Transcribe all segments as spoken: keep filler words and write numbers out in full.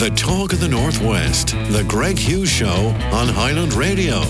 The talk of the Northwest, the Greg Hughes Show on Highland Radio.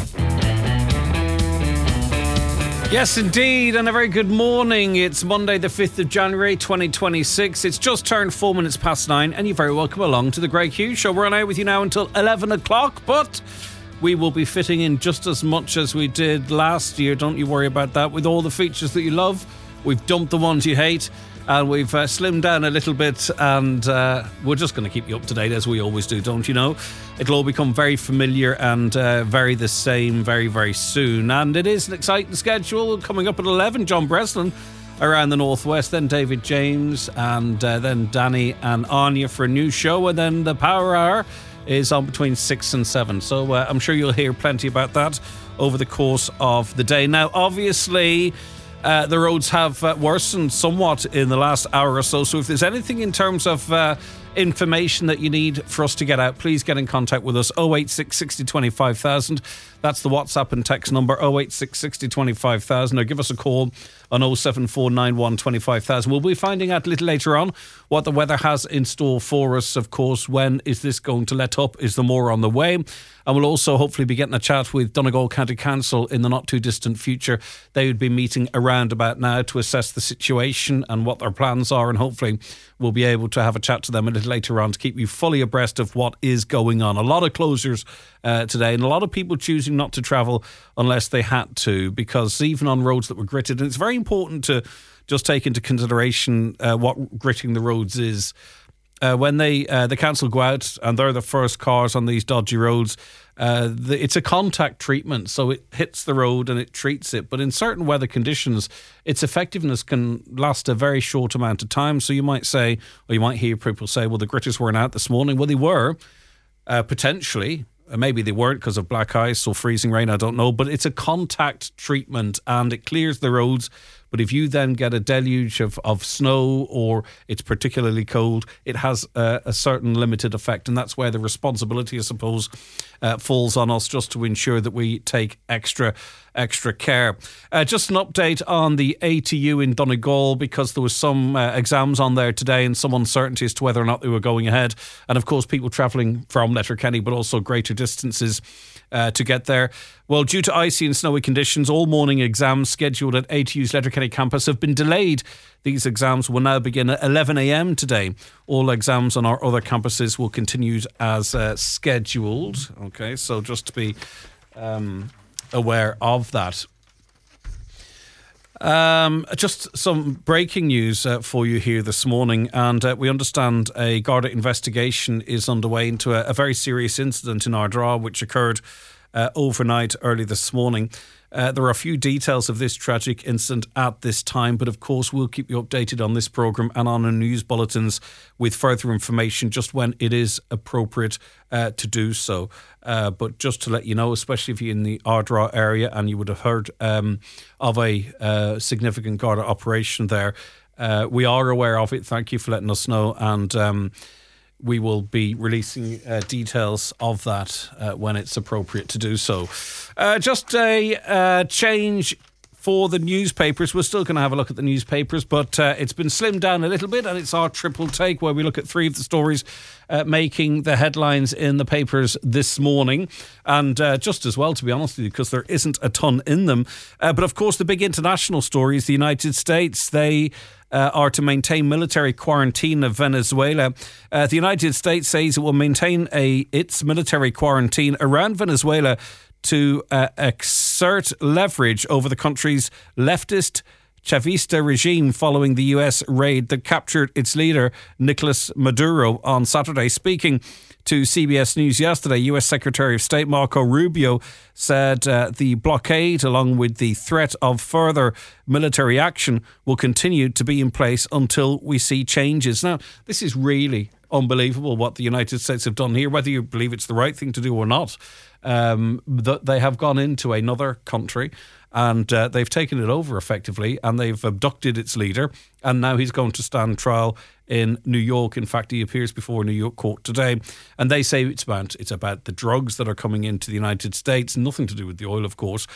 Yes, indeed, and a very good morning. It's Monday, the fifth of January, twenty twenty-six. It's just turned four minutes past nine, and you're very welcome along to the Greg Hughes Show. We're on air with you now until eleven o'clock, but we will be fitting in just as much as we did last year. Don't you worry about that. With all the features that you love, we've dumped the ones you hate, and we've uh, slimmed down a little bit, and uh, we're just going to keep you up to date as we always do, don't you know? It'll all become very familiar and uh, very the same very, very soon. And it is an exciting schedule. Coming up at eleven, John Breslin around the Northwest, then David James, and uh, then Danny and Anya for a new show, and then the Power Hour is on between six and seven. So uh, I'm sure you'll hear plenty about that over the course of the day. Now, obviously, Uh, the roads have uh, worsened somewhat in the last hour or so. So if there's anything in terms of uh, information that you need for us to get out, please get in contact with us. oh eight six, six oh, two five thousand. That's the WhatsApp and text number, oh eight six, six oh, two five thousand. Or give us a call on oh seven four nine one, two five thousand. We'll be finding out a little later on what the weather has in store for us. Of course, when is this going to let up? Is there more on the way? And we'll also hopefully be getting a chat with Donegal County Council in the not too distant future. They would be meeting around about now to assess the situation and what their plans are, and hopefully we'll be able to have a chat to them a little later on to keep you fully abreast of what is going on. A lot of closures uh, today, and a lot of people choosing not to travel unless they had to, because even on roads that were gritted, and it's very important to just take into consideration uh, what gritting the roads is. Uh, when they uh, the council go out and they're the first cars on these dodgy roads, uh, the, it's a contact treatment, so it hits the road and it treats it. But in certain weather conditions, its effectiveness can last a very short amount of time. So you might say, or you might hear people say, well, the gritters weren't out this morning. Well, they were, uh, potentially. Maybe they weren't because of black ice or freezing rain, I don't know. But it's a contact treatment and it clears the roads. But if you then get a deluge of, of snow or it's particularly cold, it has a, a certain limited effect. And that's where the responsibility, I suppose, uh, falls on us just to ensure that we take extra extra care. Uh, just an update on the A T U in Donegal, because there was some uh, exams on there today and some uncertainty as to whether or not they were going ahead. And of course, people travelling from Letterkenny, but also greater distances Uh, to get there. Well, due to icy and snowy conditions, all morning exams scheduled at A T U's Letterkenny campus have been delayed. These exams will now begin at eleven a.m. today. All exams on our other campuses will continue as uh, scheduled. Okay, so just to be um, aware of that. Um, just some breaking news uh, for you here this morning, and uh, we understand a Garda investigation is underway into a, a very serious incident in Ardra which occurred uh, overnight early this morning. Uh, there are a few details of this tragic incident at this time, but of course we'll keep you updated on this programme and on our news bulletins with further information just when it is appropriate uh, to do so. Uh, but just to let you know, especially if you're in the Ardra area and you would have heard um, of a uh, significant Garda operation there, uh, we are aware of it. Thank you for letting us know, and um, we will be releasing uh, details of that uh, when it's appropriate to do so. Uh, just a uh, change for the newspapers. We're still going to have a look at the newspapers, but uh, it's been slimmed down a little bit, and it's our triple take where we look at three of the stories uh, making the headlines in the papers this morning. And uh, just as well, to be honest with you, because there isn't a ton in them. Uh, but of course, the big international story is the United States. They Uh, are to maintain military quarantine of Venezuela. Uh, the United States says it will maintain a its military quarantine around Venezuela to uh, exert leverage over the country's leftist Chavista regime following the U S raid that captured its leader, Nicolas Maduro, on Saturday. Speaking to C B S News yesterday, U S Secretary of State Marco Rubio said uh, the blockade, along with the threat of further military action, will continue to be in place until we see changes. Now, this is really unbelievable what the United States have done here, whether you believe it's the right thing to do or not. Um, that they have gone into another country and uh, they've taken it over effectively, and they've abducted its leader, and now he's going to stand trial in New York. In fact, he appears before a New York court today, and they say it's about it's about the drugs that are coming into the United States, nothing to do with the oil, of course.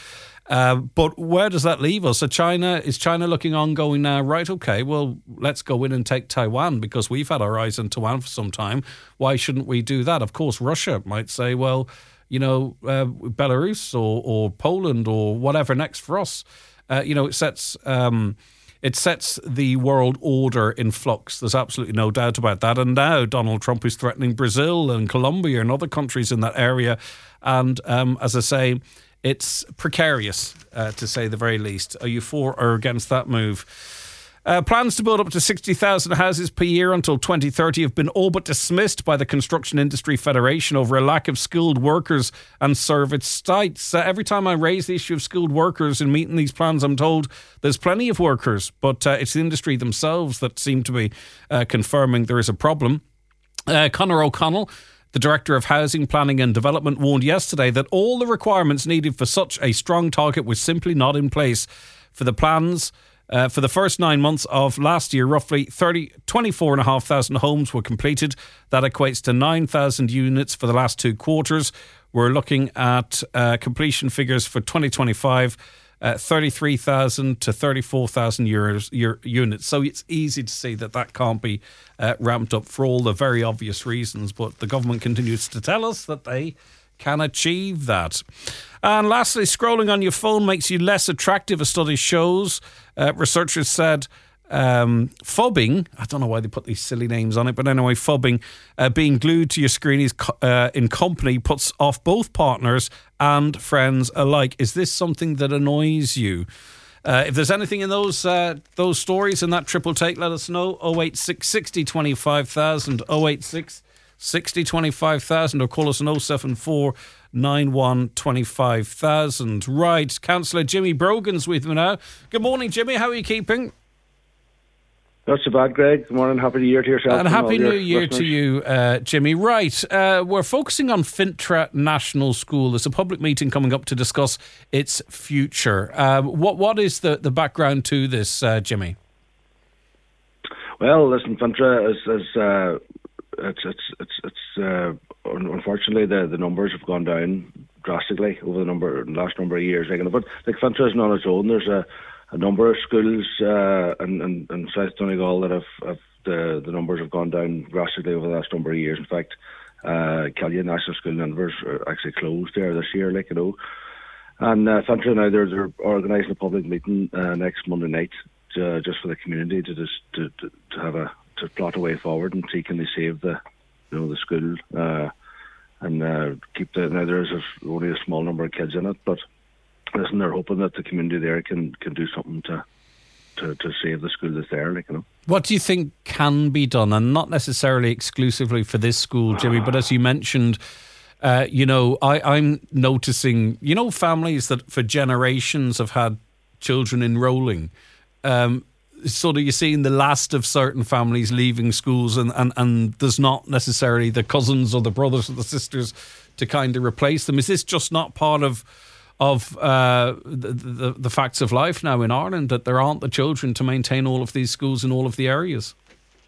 Uh, but where does that leave us? So China, is China looking on going now, right, okay, well, let's go in and take Taiwan because we've had our eyes on Taiwan for some time. Why shouldn't we do that? Of course, Russia might say, well, you know, uh, Belarus or, or Poland or whatever next for us. Uh, you know, it sets um, it sets the world order in flux. There's absolutely no doubt about that. And now Donald Trump is threatening Brazil and Colombia and other countries in that area. And um, as I say, it's precarious, uh, to say the very least. Are you for or against that move? Uh, plans to build up to sixty thousand houses per year until twenty thirty have been all but dismissed by the Construction Industry Federation over a lack of skilled workers and service sites. Uh, every time I raise the issue of skilled workers in meeting these plans, I'm told there's plenty of workers, but uh, it's the industry themselves that seem to be uh, confirming there is a problem. Uh, Conor O'Connell, the Director of Housing, Planning and Development, warned yesterday that all the requirements needed for such a strong target were simply not in place. For the plans Uh, for the first nine months of last year, roughly thirty, twenty-four thousand five hundred homes were completed. That equates to nine thousand units for the last two quarters. We're looking at uh, completion figures for twenty twenty-five, uh, thirty-three thousand to thirty-four thousand euros, year, units. So it's easy to see that that can't be uh, ramped up for all the very obvious reasons. But the government continues to tell us that they can achieve that. And lastly, scrolling on your phone makes you less attractive, a study shows. Uh, researchers said um, phubbing, I don't know why they put these silly names on it, but anyway, phubbing, uh, being glued to your screen is, uh, in company puts off both partners and friends alike. Is this something that annoys you? Uh, if there's anything in those uh, those stories in that triple take, let us know. oh eight six, sixty, twenty-five thousand, oh eight six, sixty, twenty-five thousand, or call us on oh seven four, nine one, twenty-five thousand. Right, Councillor Jimmy Brogan's with me now. Good morning, Jimmy. How are you keeping? Not so bad, Greg. Good morning. Happy New Year to yourself. And Happy New Year listeners. to you, uh, Jimmy. Right, uh, we're focusing on Fintra National School. There's a public meeting coming up to discuss its future. Uh, what What is the, the background to this, uh, Jimmy? Well, listen, Fintra is... is uh, It's it's it's it's uh, unfortunately the, the numbers have gone down drastically over the number the last number of years. Like, but like Fintra isn't on its own. There's a, a number of schools uh, in, in, in South Donegal that have, have the the numbers have gone down drastically over the last number of years. In fact, uh, Killian National School in Inver are actually closed there this year. Like you know, and uh, Fintra now they're, they're organising a public meeting uh, next Monday night to, just for the community to just to, to, to have a. to plot a way forward and see can they save the, you know, the school uh, and uh, keep the. Now there's only a small number of kids in it, but listen, they're hoping that the community there can, can do something to, to to save the school that's there. Like you know, what do you think can be done, and not necessarily exclusively for this school, Jimmy, but as you mentioned. Uh, you know, I, I'm noticing, you know, families that for generations have had children enrolling. Um, sort of you're seeing the last of certain families leaving schools and, and, and there's not necessarily the cousins or the brothers or the sisters to kind of replace them. Is this just not part of of uh, the, the, the facts of life now in Ireland, that there aren't the children to maintain all of these schools in all of the areas?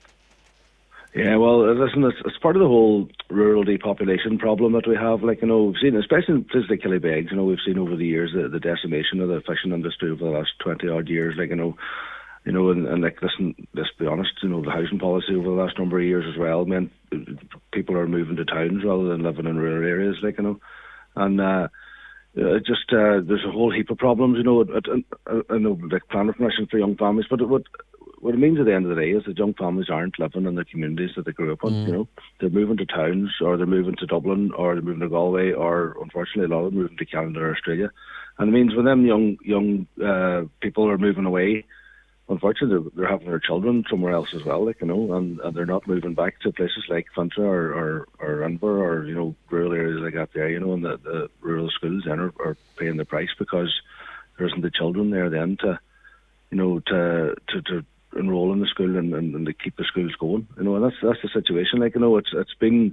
Yeah, well, listen, it's, it's part of the whole rural depopulation problem that we have. Like, you know, we've seen, especially in places like Killybegs, you know, we've seen over the years the, the decimation of the fishing industry over the last twenty odd years. Like, you know, You know, and, and like, listen, let's be honest, you know, the housing policy over the last number of years as well meant people are moving to towns rather than living in rural areas, like, you know. And uh, uh, just, uh, there's a whole heap of problems, you know, at, at, at, I know, like planning permission for young families, but it, what what it means at the end of the day is that young families aren't living in the communities that they grew up in, mm. you know. They're moving to towns, or they're moving to Dublin, or they're moving to Galway, or unfortunately a lot of them moving to Canada or Australia. And it means when them young, young uh, people are moving away, unfortunately, they're, they're having their children somewhere else as well, like, you know, and, and they're not moving back to places like Fintra or, or, or Inver or, you know, rural areas like that there, you know, and the, the rural schools then are, are paying the price because there isn't the children there then to, you know, to to, to enroll in the school and, and, and to keep the schools going, you know, and that's that's the situation, like, you know, it's it's been,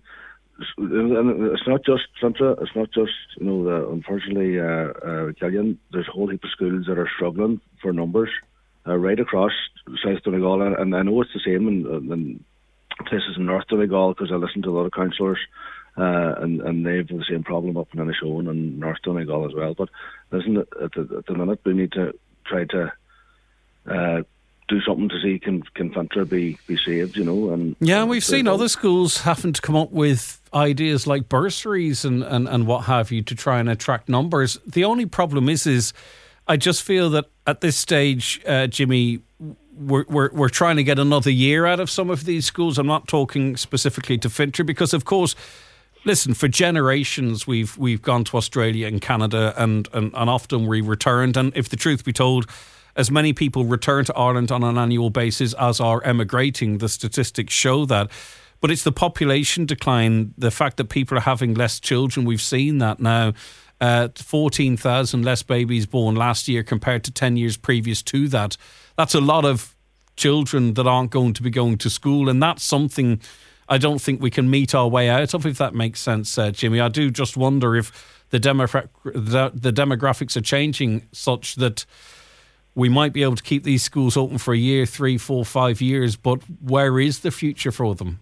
it's not just Fintra, it's not just, you know, the, unfortunately, uh, uh, Killian, there's a whole heap of schools that are struggling for numbers. Uh, right across South Donegal, and I know it's the same in, in places in North Donegal because I listen to a lot of councillors uh, and and they've the same problem up in Inishowen and North Donegal as well. But listen, at the, at the minute we need to try to uh, do something to see can can Fintra be be saved, you know. And yeah, and we've seen other schools having to come up with ideas like bursaries and, and, and what have you to try and attract numbers. The only problem is, is I just feel that at this stage, uh, Jimmy, we're, we're we're trying to get another year out of some of these schools. I'm not talking specifically to Fintra because, of course, listen, for generations we've we've gone to Australia and Canada and, and, and often we returned. And if the truth be told, as many people return to Ireland on an annual basis as are emigrating. The statistics show that. But it's the population decline, the fact that people are having less children. We've seen that now. Uh, fourteen thousand less babies born last year compared to ten years previous to that. That's a lot of children that aren't going to be going to school. And that's something I don't think we can meet our way out of, if that makes sense, uh, Jimmy. I do just wonder if the, demogra- the, the demographics are changing such that we might be able to keep these schools open for a year, three, four, five years, but where is the future for them?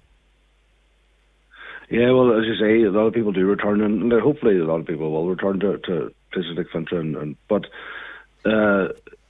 Yeah, well, as you say, a lot of people do return, and hopefully a lot of people will return to, to places like Fintra. And, and, but uh,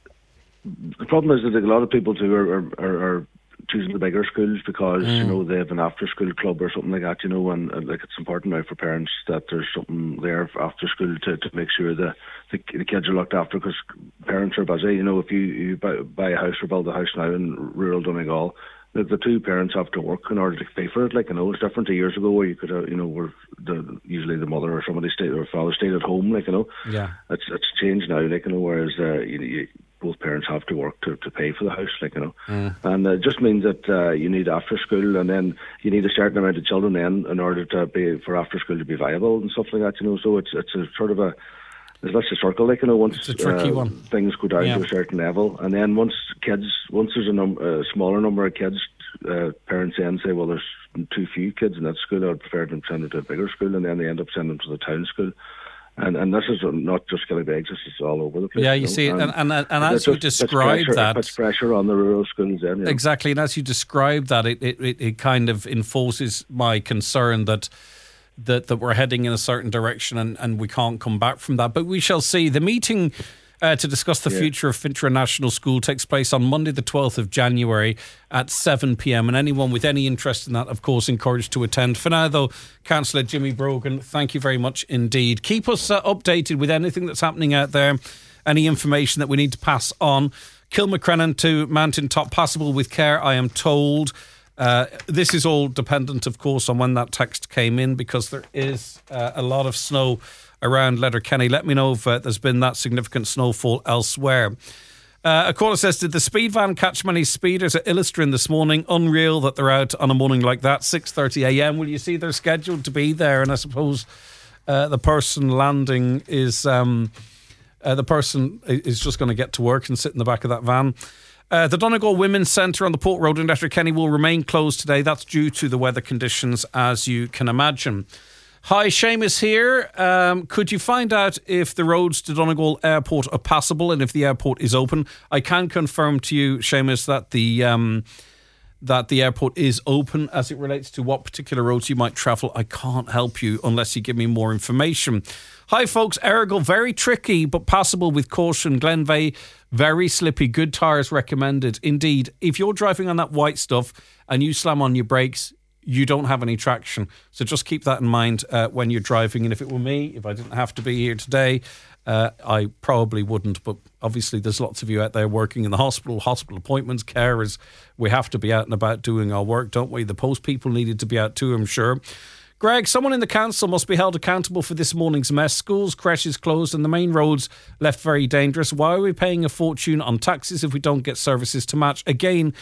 the problem is that a lot of people too are, are, are choosing the bigger schools because, mm. you know, they have an after-school club or something like that, you know, and, and like it's important now for parents that there's something there after school to, to make sure that the, the kids are looked after, because parents are busy. You know, if you, you buy, buy a house or build a house now in rural Donegal, the, the two parents have to work in order to pay for it. Like, you know, it's different to years ago where you could, uh, you know, where the, usually the mother or somebody stayed or father stayed at home. Like, you know, yeah, it's it's changed now. Like, you know, whereas uh, you, you, both parents have to work to, to pay for the house. Like, you know, mm. and it just means that uh, you need after school, and then you need a certain amount of children then in order to be for after school to be viable and stuff like that. You know, so it's it's a sort of a It's a circle, like, you know, once it's a tricky uh, one. Things go down yeah. to a certain level, and then once kids, once there's a num- uh, smaller number of kids, uh, parents then say, well, there's too few kids in that school, I'd prefer them to send them to a bigger school, and then they end up sending them to the town school. And and this is not just Killybegs, this is all over the place. Yeah, you, you know? see, and, and, and, and as you describe that... It puts pressure on the rural schools then. You know? Exactly, and as you describe that, it, it, it kind of enforces my concern that that, that we're heading in a certain direction and, and we can't come back from that. But we shall see. The meeting uh, to discuss the yeah. future of Fintra National School takes place on Monday the twelfth of January at seven p.m. and anyone with any interest in that, of course, encouraged to attend. For now, though, Councillor Jimmy Brogan, thank you very much indeed. Keep us uh, updated with anything that's happening out there, any information that we need to pass on. Kilmacrennan to Mountain Top, passable with care, I am told. Uh, this is all dependent, of course, on when that text came in, because there is uh, a lot of snow around Letterkenny. Let me know if uh, there's been that significant snowfall elsewhere. Uh, a caller says, did the speed van catch many speeders at Illistrin this morning? Unreal that they're out on a morning like that, six thirty a.m. Will you see they're scheduled to be there? And I suppose uh, the person landing is... Um, uh, the person is just going to get to work and sit in the back of that van. Uh, the Donegal Women's Centre on the Port Road in Letterkenny will remain closed today. That's due to the weather conditions, as you can imagine. Hi, Seamus here. Um, could you find out if the roads to Donegal Airport are passable and if the airport is open? I can confirm to you, Seamus, that the um, that the airport is open. As it relates to what particular roads you might travel, I can't help you unless you give me more information. Hi, folks. Errigal, very tricky, but passable with caution. Glenveigh, very slippy. Good tyres recommended. Indeed, if you're driving on that white stuff and you slam on your brakes, you don't have any traction. So just keep that in mind uh, when you're driving. And if it were me, if I didn't have to be here today, uh, I probably wouldn't. But obviously there's lots of you out there working in the hospital, hospital appointments, carers. We have to be out and about doing our work, don't we? The post people needed to be out too, I'm sure. Greg, someone in the council must be held accountable for this morning's mess. Schools, creches closed and the main roads left very dangerous. Why are we paying a fortune on taxis if we don't get services to match? Again,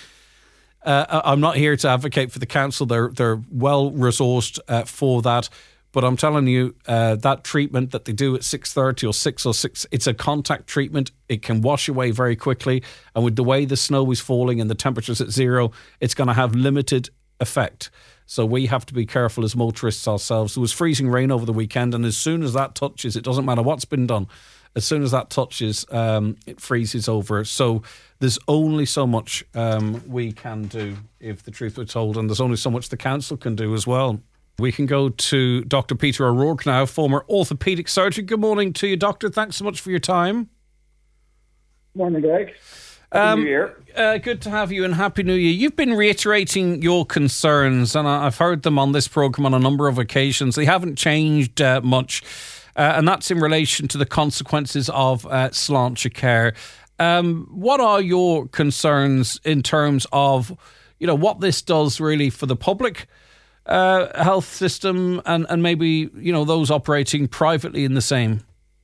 uh, I'm not here to advocate for the council. They're they're well resourced uh, for that. But I'm telling you, uh, that treatment that they do at six thirty or six or six, it's a contact treatment. It can wash away very quickly. And with the way the snow is falling and the temperature's at zero, it's going to have limited effect. So we have to be careful as motorists ourselves. There was freezing rain over the weekend, and as soon as that touches, it doesn't matter what's been done, as soon as that touches, um, it freezes over. So there's only so much um, we can do, if the truth were told, and there's only so much the council can do as well. We can go to Doctor Peter O'Rourke now, former orthopaedic surgeon. Good morning to you, Doctor. Thanks so much for your time. Morning, Greg. Happy Um, New Year. Uh, good to have you and Happy New Year. You've been reiterating your concerns, and I've heard them on this programme on a number of occasions. They haven't changed uh, much, uh, and that's in relation to the consequences of uh, Sláinte Care. Um, what are your concerns in terms of, you know, what this does really for the public uh, health system and, and maybe, you know, those operating privately in the same?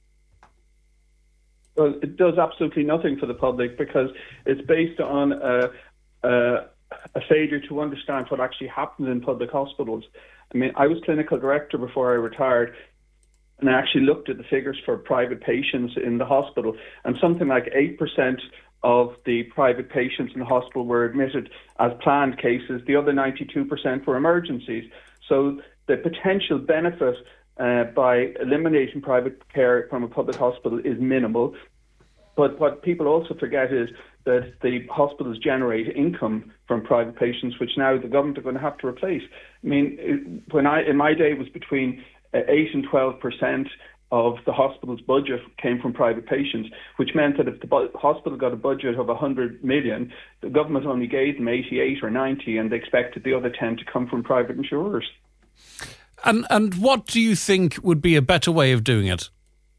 Well, it does absolutely nothing for the public because it's based on a, a, a failure to understand what actually happens in public hospitals. I mean, I was clinical director before I retired, and I actually looked at the figures for private patients in the hospital, and something like eight percent of the private patients in the hospital were admitted as planned cases. The other ninety-two percent were emergencies. So the potential benefit uh, by eliminating private care from a public hospital is minimal. But what people also forget is that the hospitals generate income from private patients, which now the government are going to have to replace. I mean, it, when I in my day it was between uh, eight and twelve percent of the hospital's budget came from private patients, which meant that if the bu- hospital got a budget of one hundred million, the government only gave them eighty-eight or ninety, and they expected the other ten to come from private insurers. And and what do you think would be a better way of doing it?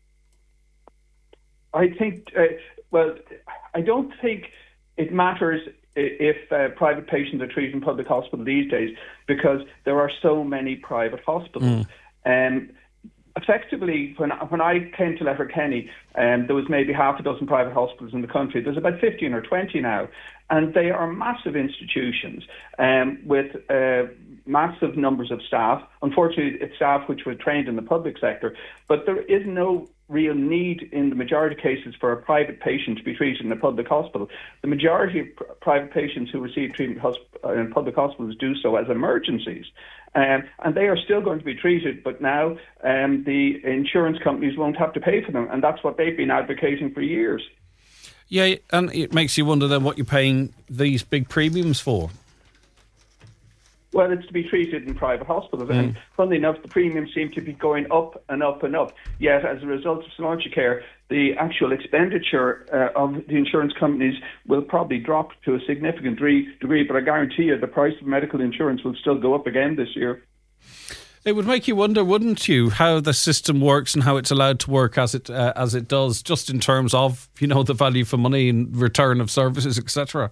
I think, uh, well, I don't think it matters if uh, private patients are treated in public hospital these days, because there are so many private hospitals. Mm. Um, effectively, when when I came to Letterkenny, um, there was maybe half a dozen private hospitals in the country. There's about fifteen or twenty now, and they are massive institutions um, with uh, massive numbers of staff. Unfortunately, it's staff which were trained in the public sector, but there is no real need in the majority of cases for a private patient to be treated in a public hospital. The majority of pr- private patients who receive treatment hosp- in public hospitals do so as emergencies. Um, and they are still going to be treated, but now um, the insurance companies won't have to pay for them, and that's what they've been advocating for years. Yeah, and it makes you wonder then what you're paying these big premiums for. Well, it's to be treated in private hospitals. Mm. And funnily enough, the premiums seem to be going up and up and up. Yet, as a result of Sláinte Care, the actual expenditure uh, of the insurance companies will probably drop to a significant degree. But I guarantee you the price of medical insurance will still go up again this year. It would make you wonder, wouldn't you, how the system works and how it's allowed to work as it uh, as it does, just in terms of, you know, the value for money and return of services, et cetera.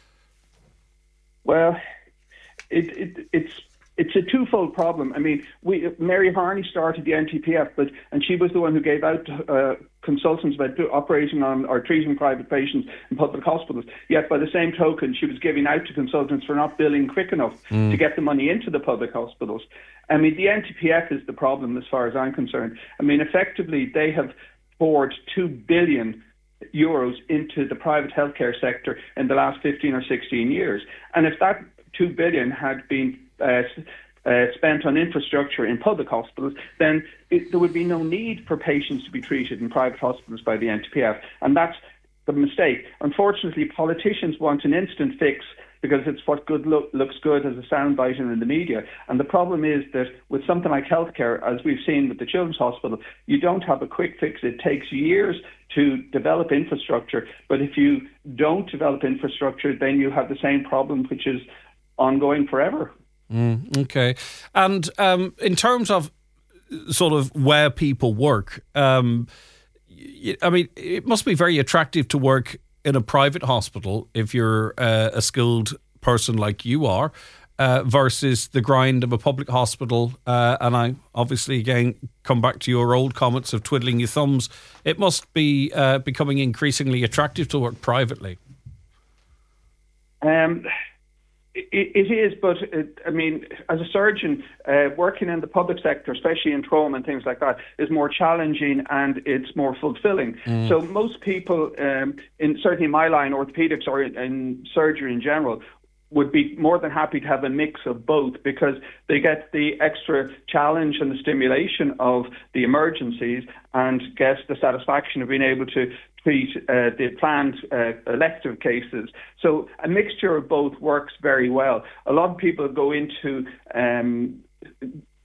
Well, It, it, it's it's a twofold problem. I mean, we Mary Harney started the N T P F, but and she was the one who gave out uh, consultants about do, operating on or treating private patients in public hospitals. Yet, by the same token, she was giving out to consultants for not billing quick enough mm. to get the money into the public hospitals. I mean, the N T P F is the problem as far as I'm concerned. I mean, effectively, they have poured two billion euros into the private healthcare sector in the last fifteen or sixteen years, and if that two billion had been uh, uh, spent on infrastructure in public hospitals, then it, there would be no need for patients to be treated in private hospitals by the N T P F, and that's the mistake. Unfortunately, politicians want an instant fix because it's what good look, looks good as a soundbite in the media. And the problem is that with something like healthcare, as we've seen with the Children's Hospital, you don't have a quick fix. It takes years to develop infrastructure, but if you don't develop infrastructure, then you have the same problem, which is ongoing forever. Mm, okay. And um, in terms of sort of where people work, um, I mean, it must be very attractive to work in a private hospital if you're uh, a skilled person like you are, uh, versus the grind of a public hospital. Uh, and I obviously, again, come back to your old comments of twiddling your thumbs. It must be uh, becoming increasingly attractive to work privately. Um. It is, but it, I mean, as a surgeon, uh, working in the public sector, especially in trauma and things like that, is more challenging and it's more fulfilling. Mm. So most people, um, in certainly in my line, orthopedics or in, in surgery in general, would be more than happy to have a mix of both because they get the extra challenge and the stimulation of the emergencies and get the satisfaction of being able to treat uh, the planned uh, elective cases. So a mixture of both works very well. A lot of people go into um,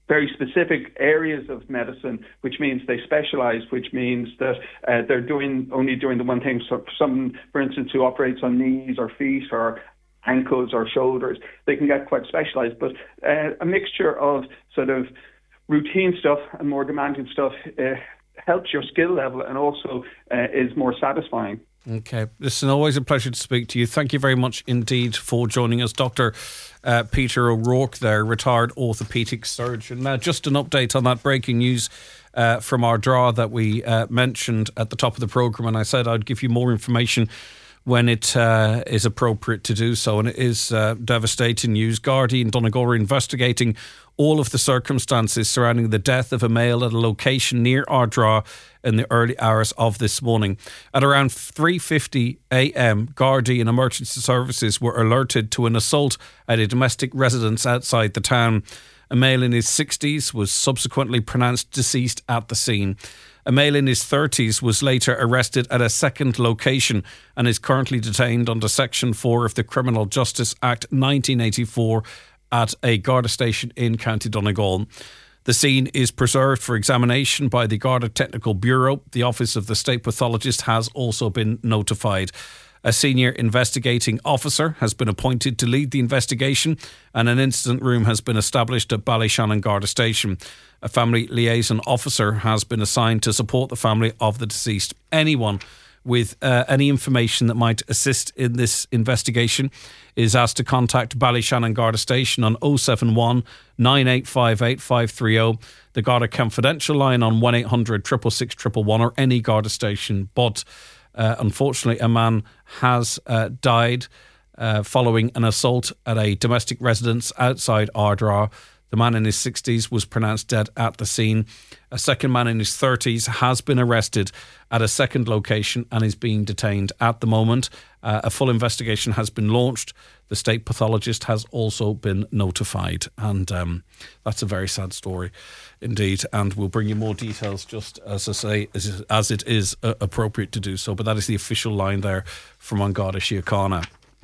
very specific areas of medicine, which means they specialise, which means that uh, they're doing only doing the one thing. So some, for instance, who operates on knees or feet or ankles or shoulders, they can get quite specialised. But uh, a mixture of sort of routine stuff and more demanding stuff uh, helps your skill level and also uh, is more satisfying. Okay. Listen, always a pleasure to speak to you. Thank you very much indeed for joining us. Doctor uh, Peter O'Rourke there, retired orthopaedic surgeon. Now, just an update on that breaking news uh, from our draw that we uh, mentioned at the top of the programme, and I said I'd give you more information when it uh, is appropriate to do so, and it is uh, devastating news. Gardaí in Donegal are investigating all of the circumstances surrounding the death of a male at a location near Ardra in the early hours of this morning. At around three fifty a.m, Gardaí and emergency services were alerted to an assault at a domestic residence outside the town. A male in his sixties was subsequently pronounced deceased at the scene. A male in his thirties was later arrested at a second location and is currently detained under Section four of the Criminal Justice Act nineteen eighty-four at a Garda station in County Donegal. The scene is preserved for examination by the Garda Technical Bureau. The Office of the State Pathologist has also been notified. A senior investigating officer has been appointed to lead the investigation, and an incident room has been established at Ballyshannon Garda Station. A family liaison officer has been assigned to support the family of the deceased. Anyone with uh, any information that might assist in this investigation is asked to contact Ballyshannon Garda Station on oh seven one, nine eight five eight, five three oh, the Garda Confidential line on one eight hundred, six six six, one one one, or any Garda station. But uh, unfortunately, a man has uh, died uh, following an assault at a domestic residence outside Ardra. The man in his sixties was pronounced dead at the scene. A second man in his thirties has been arrested at a second location and is being detained at the moment. Uh, a full investigation has been launched. The state pathologist has also been notified. And um, that's a very sad story indeed. And we'll bring you more details just as I say, as, as it is uh, appropriate to do so. But that is the official line there from An Garda Síochána.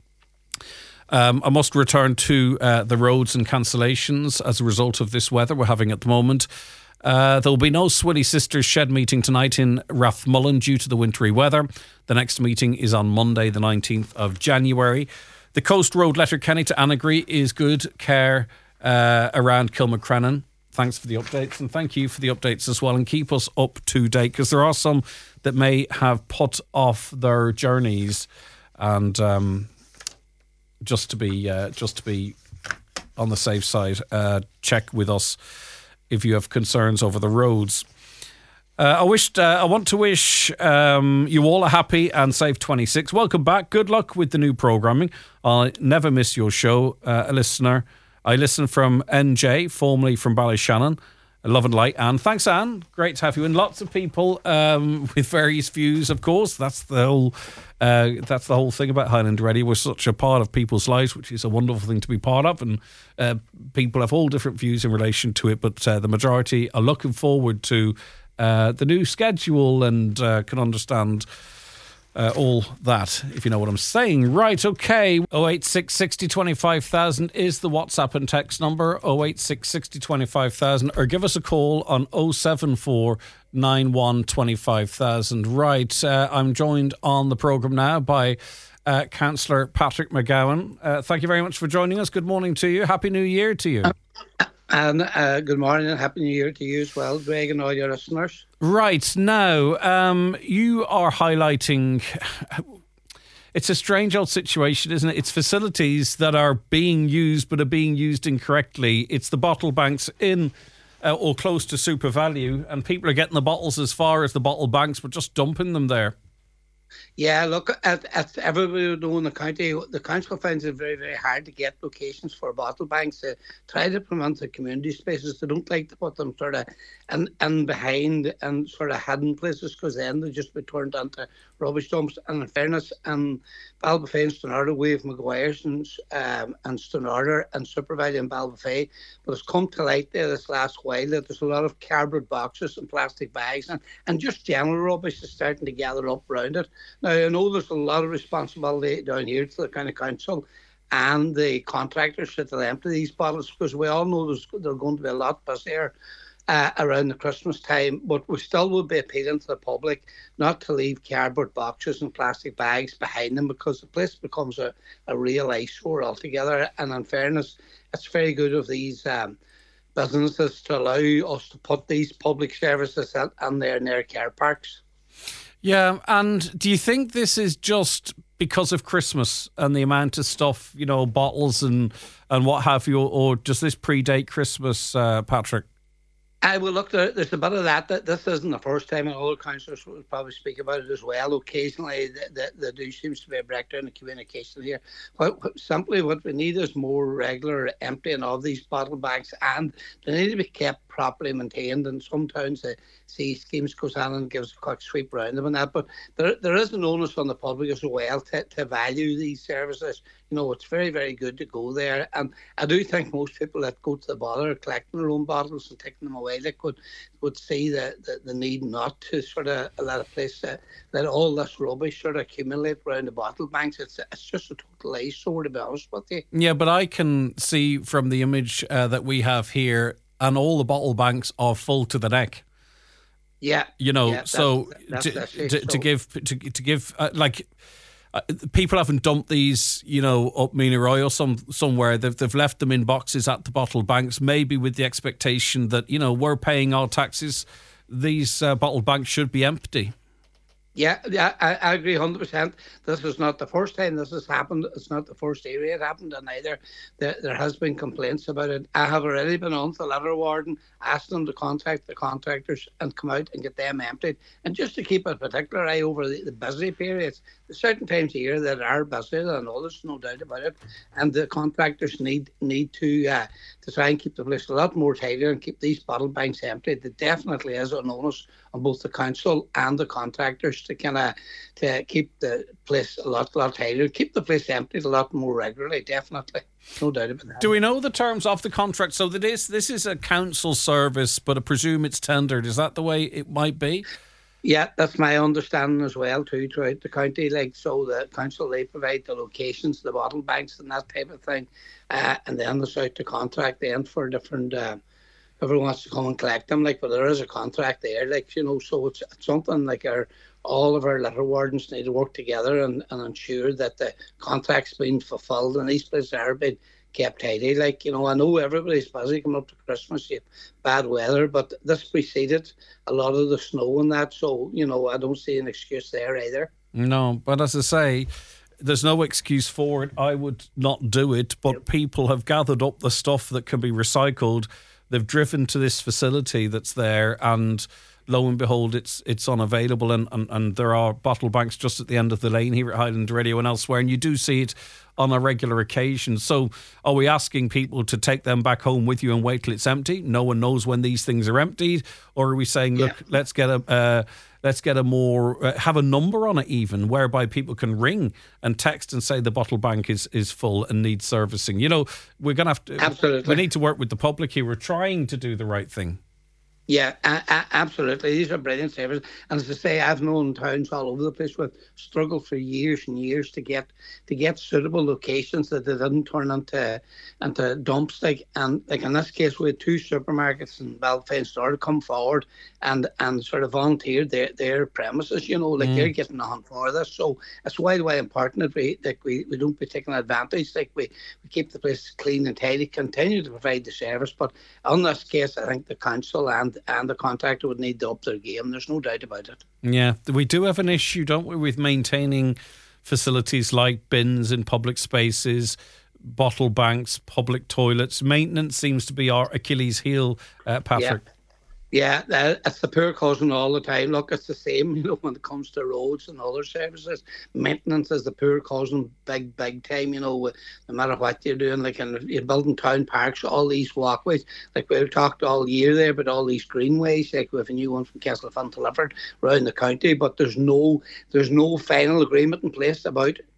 Um, I must return to uh, the roads and cancellations as a result of this weather we're having at the moment. Uh, there will be no Swilly Sisters Shed meeting tonight in Rathmullen due to the wintry weather. The next meeting is on Monday, the nineteenth of January. The Coast Road Letterkenny to Annagry is good care uh, around Kilmacrennan. Thanks for the updates, and thank you for the updates as well, and keep us up to date, because there are some that may have put off their journeys, and um, just to be uh, just to be on the safe side, uh, check with us if you have concerns over the roads. Uh, I wished, uh, I want to wish um, you all a happy and safe twenty-six. Welcome back. Good luck with the new programming. I'll never miss your show, uh, a listener. I listen from N J, formerly from Ballyshannon. Love and light, Anne. Thanks, Anne. Great to have you. And lots of people um, with various views, of course. That's the whole uh, that's the whole thing about Highland Radio. We're such a part of people's lives, which is a wonderful thing to be part of. And uh, people have all different views in relation to it. But uh, the majority are looking forward to uh, the new schedule and uh, can understand Uh, all that, if you know what I'm saying. Right, okay. oh eight six, six oh, twenty-five thousand is the WhatsApp and text number. oh eight six, six oh, twenty-five thousand, or give us a call on oh seven four, nine one, twenty-five thousand. Right, uh, I'm joined on the programme now by uh, Councillor Patrick McGowan. Uh, thank you very much for joining us. Good morning to you. Happy New Year to you. Uh, and uh, good morning and Happy New Year to you as well, Greg, and all your listeners. Right, now, um, you are highlighting... It's a strange old situation, isn't it? It's facilities that are being used but are being used incorrectly. It's the bottle banks in uh, or close to super value, and people are getting the bottles as far as the bottle banks but just dumping them there. Yeah, look, at, at everybody in the county, the council finds it very, very hard to get locations for bottle banks. They try to promote the community spaces. They don't like to put them sort of in, in behind and sort of hidden places, because then they just be turned into rubbish dumps. And in fairness, in Ballybofey and Stonarder, we have Maguire's and, um, and Stonarder and SuperValue in Ballybofey. But it's come to light there this last while that there's a lot of cardboard boxes and plastic bags and, and just general rubbish is starting to gather up around it. Now, I know there's a lot of responsibility down here to the county council, and the contractors that will empty these bottles, because we all know there's, they're going to be a lot busier uh, around the Christmas time. But we still will be appealing to the public not to leave cardboard boxes and plastic bags behind them, because the place becomes a, a real eyesore altogether. And in fairness, it's very good of these um, businesses to allow us to put these public services in, in their, in their car parks. Yeah, and do you think this is just because of Christmas and the amount of stuff, you know, bottles and, and what have you, or does this predate Christmas, uh, Patrick? I will look, there, there's a bit of that. that. This isn't the first time, and other councillors will probably speak about it as well. Occasionally, there the, the, seems to be a breakdown in communication here. But simply what we need is more regular emptying of these bottle banks, and they need to be kept properly maintained. And sometimes the C schemes goes on and gives a quick sweep around them and that. But there, there is an onus on the public as well to, to value these services. You know, it's very, very good to go there. And I do think most people that go to the bother of collecting their own bottles and taking them away, like would, would see the, the, the need not to sort of let a place, uh, let all this rubbish sort of accumulate around the bottle banks. It's, it's just a total eyesore, to be honest with you. Yeah, but I can see from the image uh, that we have here, and all the bottle banks are full to the neck. Yeah. You know, yeah, so, that's, to, that's to, so to give, to, to give, uh, like, Uh, people haven't dumped these, you know, up Mina Roy or some somewhere. They've they've left them in boxes at the bottle banks, maybe with the expectation that, you know, we're paying our taxes. These uh, bottle banks should be empty. Yeah, yeah, I, I agree one hundred percent. This is not the first time this has happened. It's not the first area it happened in either. There, there has been complaints about it. I have already been on to the letter warden, asked them to contact the contractors and come out and get them emptied. And just to keep a particular eye over the, the busy periods, there's certain times a year that are busier than others, no doubt about it. And the contractors need need to uh, to try and keep the place a lot more tidier and keep these bottle banks emptied. There definitely is an onus on both the council and the contractors to kind of to keep the place a lot, lot tighter, keep the place emptied a lot more regularly. Definitely, no doubt about that. Do we know the terms of the contract? So that is this is a council service, but I presume it's tendered. Is that the way it might be? Yeah, that's my understanding as well too throughout the county. Like, so the council, they provide the locations, the bottle banks, and that type of thing, uh, and then there's out the contract then for different. Uh, Everyone wants to come and collect them, like, but there is a contract there, like, you know, so it's, it's something like our all of our litter wardens need to work together and, and ensure that the contract's been fulfilled and these places are being kept tidy. Like, you know, I know everybody's busy coming up to Christmas, you have bad weather, but this preceded a lot of the snow and that, so, you know, I don't see an excuse there either. No, but as I say, there's no excuse for it. I would not do it, but yep. People have gathered up the stuff that can be recycled. They've driven to this facility that's there, and lo and behold, it's it's unavailable. And, and, and there are bottle banks just at the end of the lane here at Highland Radio and elsewhere, and you do see it on a regular occasion. So are we asking people to take them back home with you and wait till it's empty? No one knows when these things are emptied. Or are we saying, look, yeah. let's get a... Uh, Let's get a more, uh, have a number on it even, whereby people can ring and text and say the bottle bank is, is full and needs servicing. You know, we're going to have to, absolutely. We need to work with the public here. We're trying to do the right thing. Yeah, a- a- absolutely. These are brilliant services. And as I say, I've known towns all over the place with struggled for years and years to get to get suitable locations that they didn't turn into into dumps. Like, and like in this case, we had two supermarkets in Belfast Store come forward and, and sort of volunteered their, their premises, you know, like mm. they're getting on for this. So it's why why important that we like we, we don't be taking advantage. Like we, we keep the place clean and tidy, continue to provide the service. But on this case, I think the council and and the contractor would need to up their game. There's no doubt about it. Yeah, we do have an issue, don't we, with maintaining facilities like bins in public spaces, bottle banks, public toilets. Maintenance seems to be our Achilles heel, uh, Patrick. Yeah. Yeah, it's the poor cousin all the time. Look, it's the same, you know, when it comes to roads and other services. Maintenance is the poor cousin big, big time, you know, no matter what you're doing. Like, in, you're building town parks, all these walkways. Like, we've talked all year there about all these greenways. Like, we have a new one from Castlefin delivered around the county, but there's no there's no final agreement in place about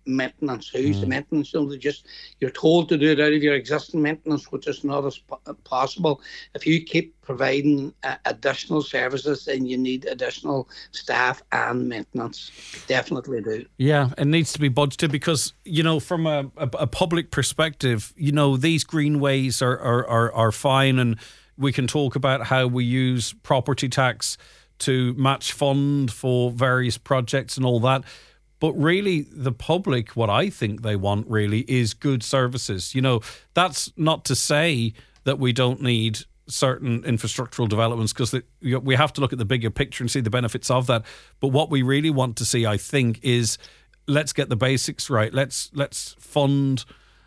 maintenance. Who's mm. the maintenance? You know, they just, you're told to do it out of your existing maintenance, which is not as po- possible. If you keep providing uh, additional services, then you need additional staff and maintenance. Definitely do. Yeah, it needs to be budgeted because, you know, from a, a, a public perspective, you know, these greenways are, are, are, are fine, and we can talk about how we use property tax to match fund for various projects and all that. But really, the public, what I think they want really is good services. You know, that's not to say that we don't need certain infrastructural developments, because we have to look at the bigger picture and see the benefits of that. But what we really want to see, I think, is let's get the basics right. Let's let's fund,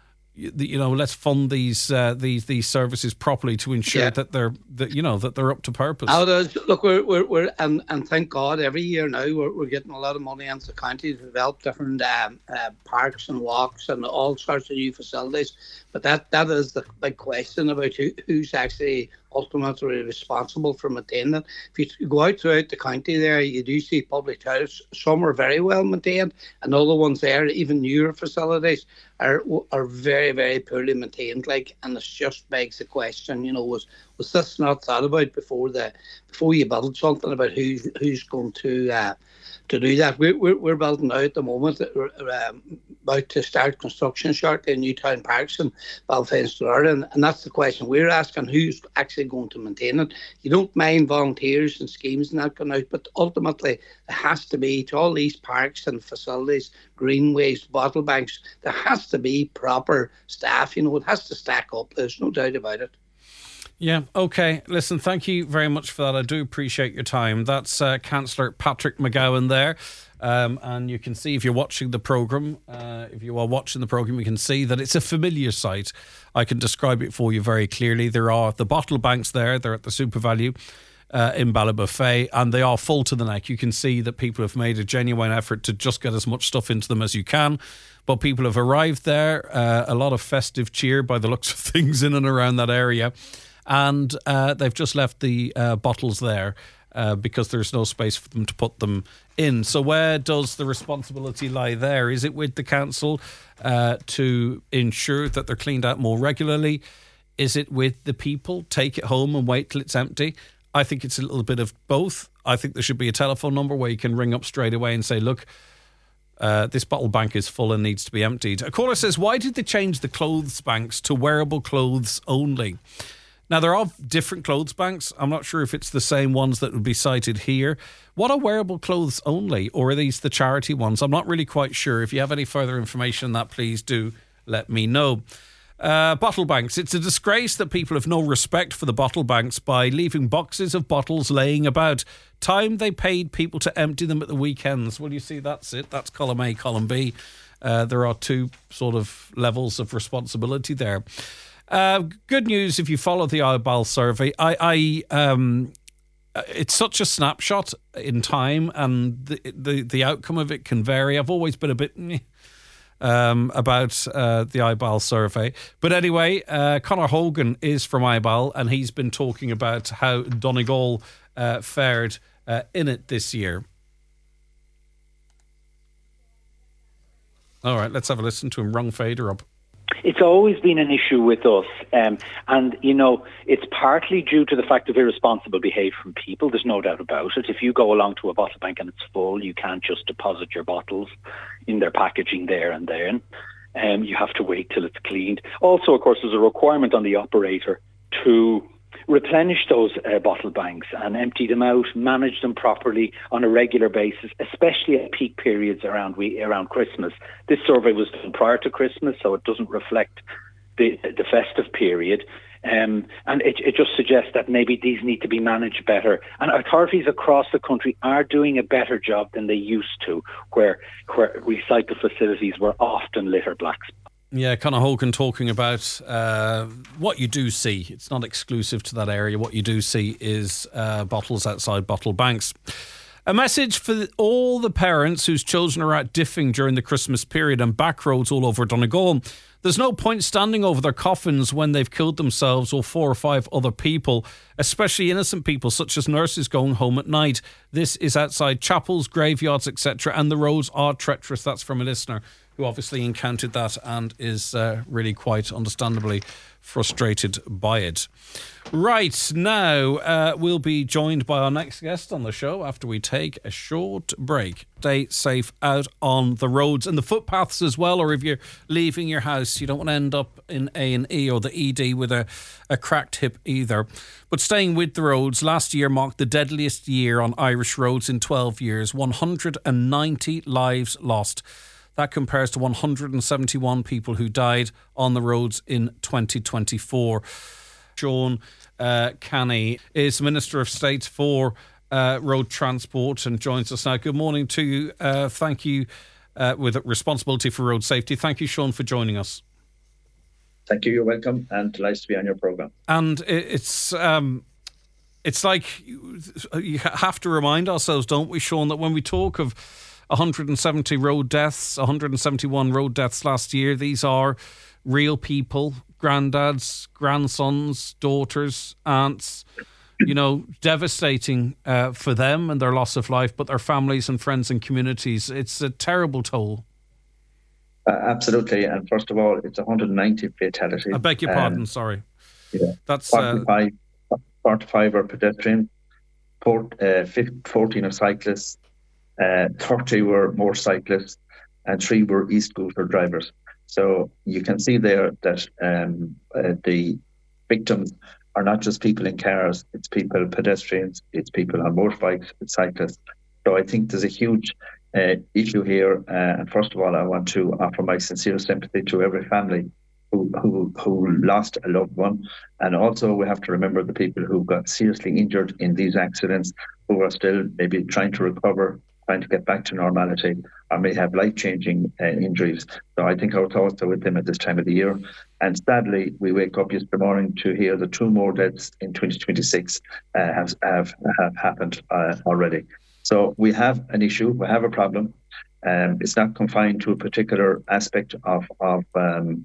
you know, let's fund these uh, these these services properly to ensure yeah. that they're that you know that they're up to purpose. How does look? We're we're, we're and, and thank God every year now we're, we're getting a lot of money into the county to develop different um, uh, parks and walks and all sorts of new facilities. But that that is the big question about who, who's actually ultimately responsible for maintaining it. If you go out throughout the county there, you do see public toilets. Some are very well maintained, and other ones there, even newer facilities, are are very, very poorly maintained. Like, and it just begs the question, you know, was was this not thought about before the before you build something about who's who's going to uh, to do that? We're we're, we're building now at the moment. We're um, about to start construction shortly in Newtown Parks in Balfenstrar, and, and that's the question we're asking: who's actually going to maintain it? You don't mind volunteers and schemes and that going out, but ultimately it has to be to all these parks and facilities, greenways, bottle banks. There has to be proper staff. You know, it has to stack up. There's no doubt about it. Yeah, okay. Listen, thank you very much for that. I do appreciate your time. That's uh, Councillor Patrick McGowan there. Um, and you can see if you're watching the programme, uh, if you are watching the programme, you can see that it's a familiar sight. I can describe it for you very clearly. There are the bottle banks there. They're at the SuperValu uh, in Ballybofey, and they are full to the neck. You can see that people have made a genuine effort to just get as much stuff into them as you can. But people have arrived there. Uh, a lot of festive cheer by the looks of things in and around that area. And uh, they've just left the uh, bottles there uh, because there's no space for them to put them in. So where does the responsibility lie there? Is it with the council uh, to ensure that they're cleaned out more regularly? Is it with the people? Take it home and wait till it's empty? I think it's a little bit of both. I think there should be a telephone number where you can ring up straight away and say, look, Uh, this bottle bank is full and needs to be emptied. A caller says, why did they change the clothes banks to wearable clothes only? Now, there are different clothes banks. I'm not sure if it's the same ones that would be cited here. What are wearable clothes only, or are these the charity ones? I'm not really quite sure. If you have any further information on that, please do let me know. Uh, bottle banks. It's a disgrace that people have no respect for the bottle banks by leaving boxes of bottles laying about. Time they paid people to empty them at the weekends. Well, you see, that's it. That's column A, column B. Uh, there are two sort of levels of responsibility there. Uh, good news if you follow the iBal survey. I, I um, it's such a snapshot in time, and the, the the outcome of it can vary. I've always been a bit um, about uh, the iBal survey, but anyway, uh, Conor Hogan is from iBal, and he's been talking about how Donegal uh, fared uh, in it this year. All right, let's have a listen to him. Wrong fader up. It's always been an issue with us, um, and, you know, it's partly due to the fact of irresponsible behaviour from people. There's no doubt about it. If you go along to a bottle bank and it's full, you can't just deposit your bottles in their packaging there and then. Um, you have to wait till it's cleaned. Also, of course, there's a requirement on the operator to replenish those uh, bottle banks and empty them out, manage them properly on a regular basis, especially at peak periods around we around Christmas. This survey was done prior to Christmas, so it doesn't reflect the the festive period. Um, and it, it just suggests that maybe these need to be managed better. And authorities across the country are doing a better job than they used to, where, where recycle facilities were often litter black spots. Yeah, Conor Hogan talking about uh, what you do see. It's not exclusive to that area. What you do see is uh, bottles outside bottle banks. A message for all the parents whose children are out diffing during the Christmas period and back roads all over Donegal. There's no point standing over their coffins when they've killed themselves or four or five other people, especially innocent people such as nurses going home at night. This is outside chapels, graveyards, et cetera, and the roads are treacherous. That's from a listener who obviously encountered that and is uh, really quite understandably frustrated by it. Right, now uh, we'll be joined by our next guest on the show after we take a short break. Stay safe out on the roads and the footpaths as well, or if you're leaving your house, you don't want to end up in A and E or the E D with a, a cracked hip either. But staying with the roads, last year marked the deadliest year on Irish roads in twelve years, one hundred ninety lives lost. That compares to one hundred seventy-one people who died on the roads in twenty twenty-four. Sean uh, Canny is Minister of State for uh, Road Transport and joins us now. Good morning to you. Uh, thank you, uh, with responsibility for road safety. Thank you, Sean, for joining us. Thank you. You're welcome, and delighted to be on your programme. And it's um, it's like you, you have to remind ourselves, don't we, Sean, that when we talk of one hundred seventy road deaths, one hundred seventy-one road deaths last year, these are real people, granddads, grandsons, daughters, aunts, you know, devastating uh, for them and their loss of life, but their families and friends and communities. It's a terrible toll. Uh, absolutely. And first of all, it's one hundred ninety fatalities. I beg your pardon, um, sorry. Yeah. That's forty-five, uh, forty-five are pedestrians, uh, fourteen are cyclists, uh, thirty were motorcyclists, and three were e-scooter drivers. So you can see there that um, uh, the victims are not just people in cars, it's people, pedestrians, it's people on motorbikes, it's cyclists. So I think there's a huge uh, issue here. Uh, and first of all, I want to offer my sincere sympathy to every family who, who, who lost a loved one. And also we have to remember the people who got seriously injured in these accidents, who are still maybe trying to recover, trying to get back to normality, or may have life-changing uh, injuries. So I think our thoughts are with them at this time of the year. And sadly, we wake up yesterday morning to hear that two more deaths in twenty twenty-six uh, have, have have happened uh, already. So we have an issue, we have a problem. Um, it's not confined to a particular aspect of of um,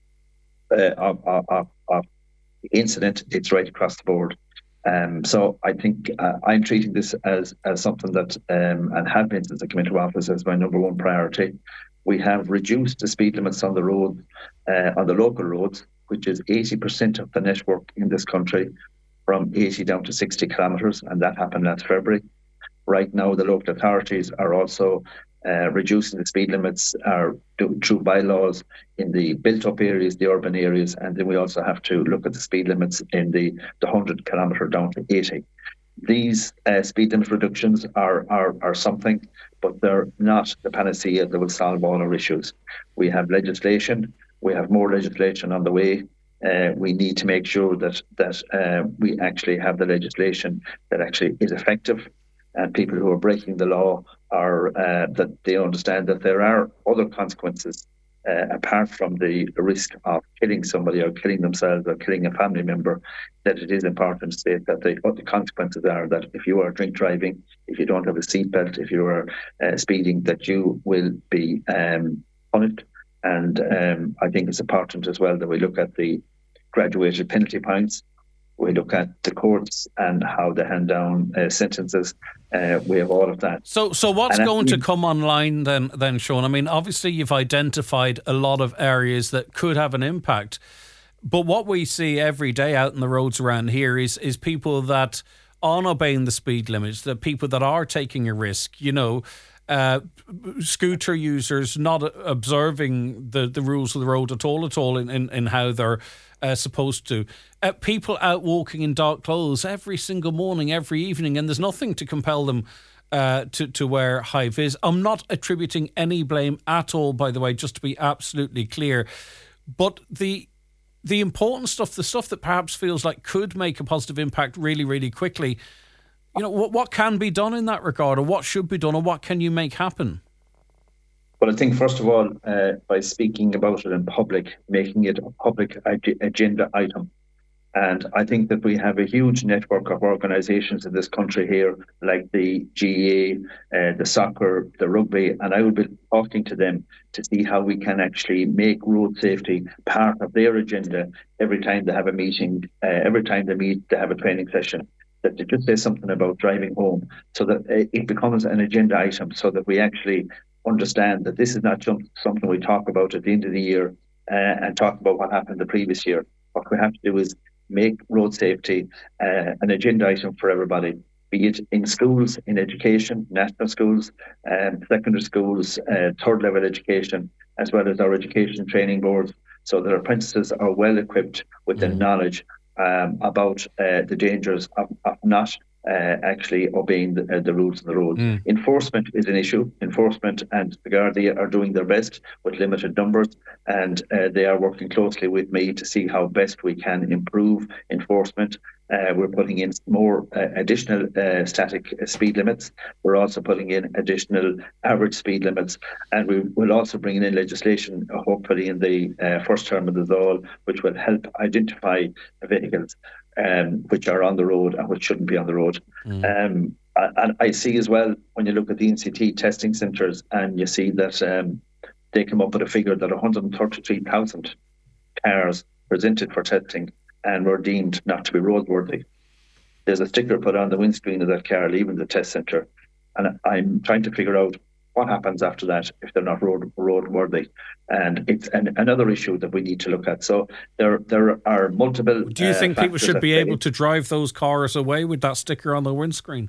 uh, of, of, of, of the incident. It's right across the board. Um, so I think uh, I'm treating this as, as something that, um, and have been since I came into office, as my number one priority. We have reduced the speed limits on the road, uh, on the local roads, which is eighty percent of the network in this country, from eighty down to sixty kilometres, and that happened last February. Right now, the local authorities are also uh, reducing the speed limits are do, through bylaws in the built-up areas, the urban areas, and then we also have to look at the speed limits in the, the one hundred kilometre down to eighty. These uh, speed limit reductions are, are, are something, but they're not the panacea that will solve all our issues. We have legislation, we have more legislation on the way. Uh, we need to make sure that, that uh, we actually have the legislation that actually is effective, and people who are breaking the law are uh, that they understand that there are other consequences uh, apart from the risk of killing somebody or killing themselves or killing a family member, that it is important to state that the, what the consequences are, that if you are drink driving, if you don't have a seatbelt, if you are uh, speeding, that you will be um, punished. And um, I think it's important as well that we look at the graduated penalty points. We look at the courts and how they hand down uh, sentences. Uh, we have all of that. So, so what's and going actually, to come online then, then, Sean? I mean, obviously you've identified a lot of areas that could have an impact, but what we see every day out in the roads around here is is people that aren't obeying the speed limits, the people that are taking a risk. You know, uh, scooter users not observing the, the rules of the road at all, at all in, in, in how they're uh, supposed to. Uh, people out walking in dark clothes every single morning, every evening, and there's nothing to compel them uh, to, to wear high vis. I'm not attributing any blame at all, by the way, just to be absolutely clear. But the the important stuff, the stuff that perhaps feels like could make a positive impact really, really quickly, you know, what, what can be done in that regard, or what should be done, or what can you make happen? Well, I think, first of all, uh, by speaking about it in public, making it a public ag- agenda item. And I think that we have a huge network of organisations in this country here, like the G A A, uh, the soccer, the rugby, and I will be talking to them to see how we can actually make road safety part of their agenda every time they have a meeting, uh, every time they meet, they have a training session, that they just say something about driving home, so that uh, it becomes an agenda item, so that we actually understand that this is not just something we talk about at the end of the year uh, and talk about what happened the previous year. What we have to do is make road safety uh, an agenda item for everybody, be it in schools, in education, national schools, um, secondary schools, uh, third level education, as well as our education training boards, so that our apprentices are well equipped with the mm. knowledge um, about uh, the dangers of, of not uh, actually obeying the, uh, the rules on the road. Mm. Enforcement is an issue. Enforcement and the Gardaí are doing their best with limited numbers, and uh, they are working closely with me to see how best we can improve enforcement. Uh, we're putting in more uh, additional uh, static speed limits. We're also putting in additional average speed limits, and we will also bring in legislation, uh, hopefully in the uh, first term of the Dáil, which will help identify vehicles um, which are on the road and which shouldn't be on the road. Mm. Um, and I see as well, when you look at the N C T testing centres, and you see that um, they come up with a figure that one hundred thirty-three thousand cars presented for testing and were deemed not to be roadworthy. There's a sticker put on the windscreen of that car leaving the test centre, and I'm trying to figure out what happens after that if they're not road roadworthy. And it's an, another issue that we need to look at. So there there are multiple. Do you think uh, people should be able to drive those cars away with that sticker on the windscreen?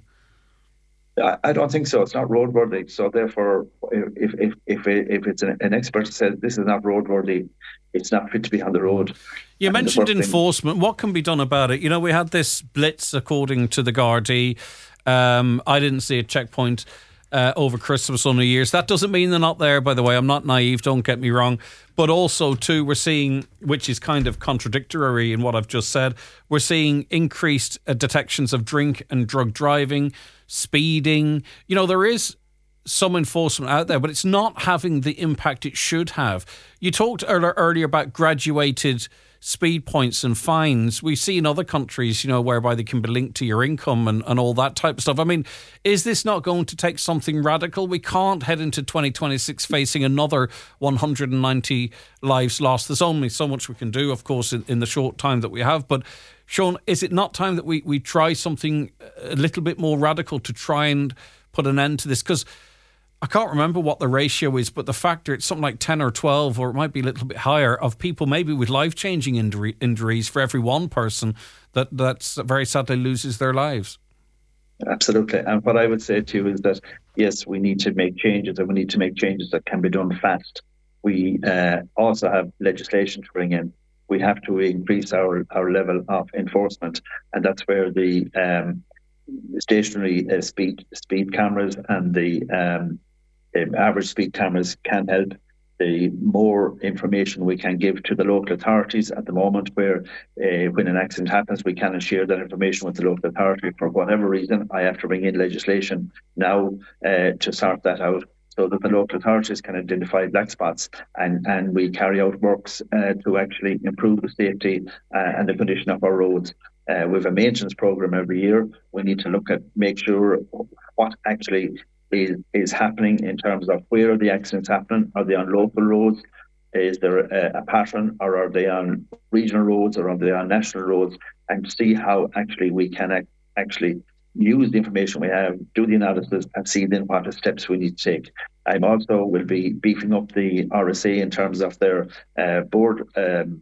I, I don't think so. It's not roadworthy. So therefore, if if if if it's an, an expert says this is not roadworthy, it's not fit to be on the road. You and mentioned enforcement. Thing, what can be done about it? You know, we had this blitz, according to the Gardaí. Um, I didn't see a checkpoint uh, over Christmas or New Year's. That doesn't mean they're not there, by the way. I'm not naive, don't get me wrong. But also, too, we're seeing, which is kind of contradictory in what I've just said, we're seeing increased uh, detections of drink and drug driving, speeding. You know, there is some enforcement out there, but it's not having the impact it should have. You talked earlier about graduated speed points and fines. We see in other countries, you know, whereby they can be linked to your income and, and all that type of stuff. I mean, is this not going to take something radical? We can't head into twenty twenty-six facing another one hundred ninety lives lost. There's only so much we can do, of course, in, in the short time that we have. But Sean, is it not time that we, we try something a little bit more radical to try and put an end to this? Because I can't remember what the ratio is, but the factor, it's something like ten or twelve, or it might be a little bit higher, of people maybe with life-changing injury, injuries for every one person that that's very sadly loses their lives. Absolutely. And what I would say to you is that, yes, we need to make changes, and we need to make changes that can be done fast. We uh, also have legislation to bring in. We have to increase our, our level of enforcement, and that's where the um, stationary uh, speed speed cameras and the um, Um, average speed cameras can help. The more information we can give to the local authorities at the moment, where uh, when an accident happens, we cannot share that information with the local authority for whatever reason. I have to bring in legislation now uh, to sort that out, so that the local authorities can identify black spots, and, and we carry out works uh, to actually improve the safety uh, and the condition of our roads. Uh, we have a maintenance program every year. We need to look at, make sure what actually Is, is happening in terms of where are the accidents happening. Are they on local roads? Is there a, a pattern, or are they on regional roads, or are they on national roads? And see how actually we can ac- actually use the information we have, do the analysis, and see then what the steps we need to take. I'm also will be beefing up the R S A in terms of their uh, board um,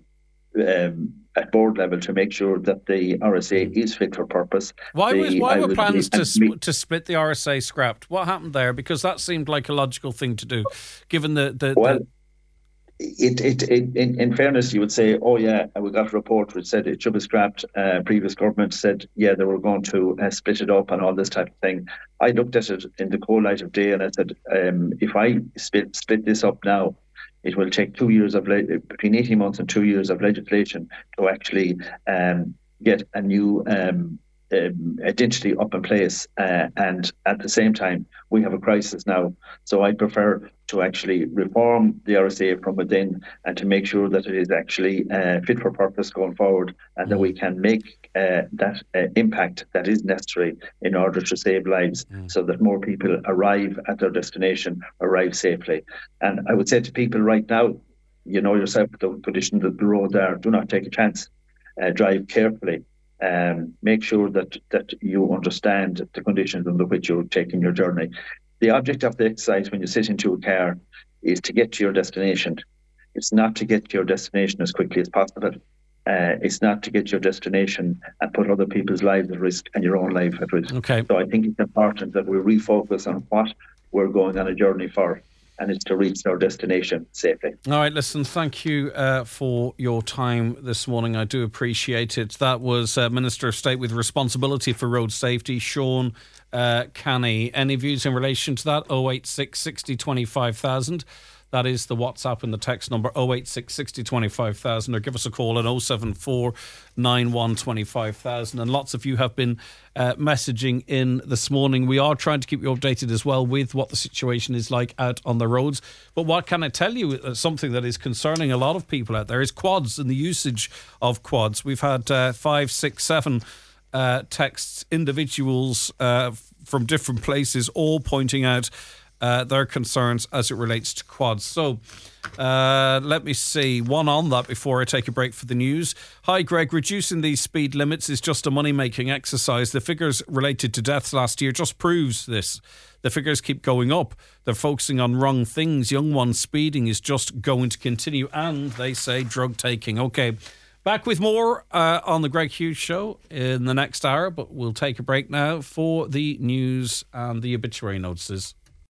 um, at board level to make sure that the R S A is fit for purpose. Why, was, the, why were would, plans to me, to split the R S A scrapped? What happened there? Because that seemed like a logical thing to do, given the... the, well, the... It, it, it, in, in fairness, you would say, oh yeah, we got a report which said it should be scrapped. Uh, previous government said, yeah, they were going to uh, split it up and all this type of thing. I looked at it in the cold light of day, and I said, um, if I split, split this up now, it will take two years of le- between eighteen months and two years of legislation to actually um, get a new um, um, identity up in place. Uh, and at the same time, we have a crisis now. So I prefer to actually reform the R S A from within, and to make sure that it is actually uh, fit for purpose going forward, and that we can make uh, that uh, impact that is necessary in order to save lives, mm. so that more people arrive at their destination, arrive safely. And I would say to people right now, you know yourself the conditions of the road are, do not take a chance. Uh, drive carefully. Um, make sure that, that you understand the conditions under which you're taking your journey. the object of the exercise when you sit into a car is to get to your destination. It's not to get to your destination as quickly as possible. Uh, it's not to get to your destination and put other people's lives at risk and your own life at risk. Okay. So I think it's important that we refocus on what we're going on a journey for, and it's to reach our destination safely. All right, listen, thank you uh, for your time this morning. I do appreciate it. That was uh, Minister of State with responsibility for road safety, Sean uh, Canny. Any views in relation to that? oh eight six, sixty, twenty-five thousand. That is the WhatsApp and the text number oh eight six, sixty, twenty-five thousand, or give us a call at oh seven four, nine one, twenty-five thousand. And lots of you have been uh, messaging in this morning. We are trying to keep you updated as well with what the situation is like out on the roads. But what can I tell you, uh, something that is concerning a lot of people out there is quads and the usage of quads. We've had uh, five, six, seven uh, texts, individuals uh, from different places, all pointing out Uh, their concerns as it relates to quads. So uh, let me see. One on that before I take a break for the news. Hi, Greg. Reducing these speed limits is just a money-making exercise. The figures related to deaths last year just proves this. The figures keep going up. They're focusing on wrong things. Young ones speeding is just going to continue. And they say drug taking. Okay. Back with more uh, on the Greg Hughes Show in the next hour, but we'll take a break now for the news and the obituary notices.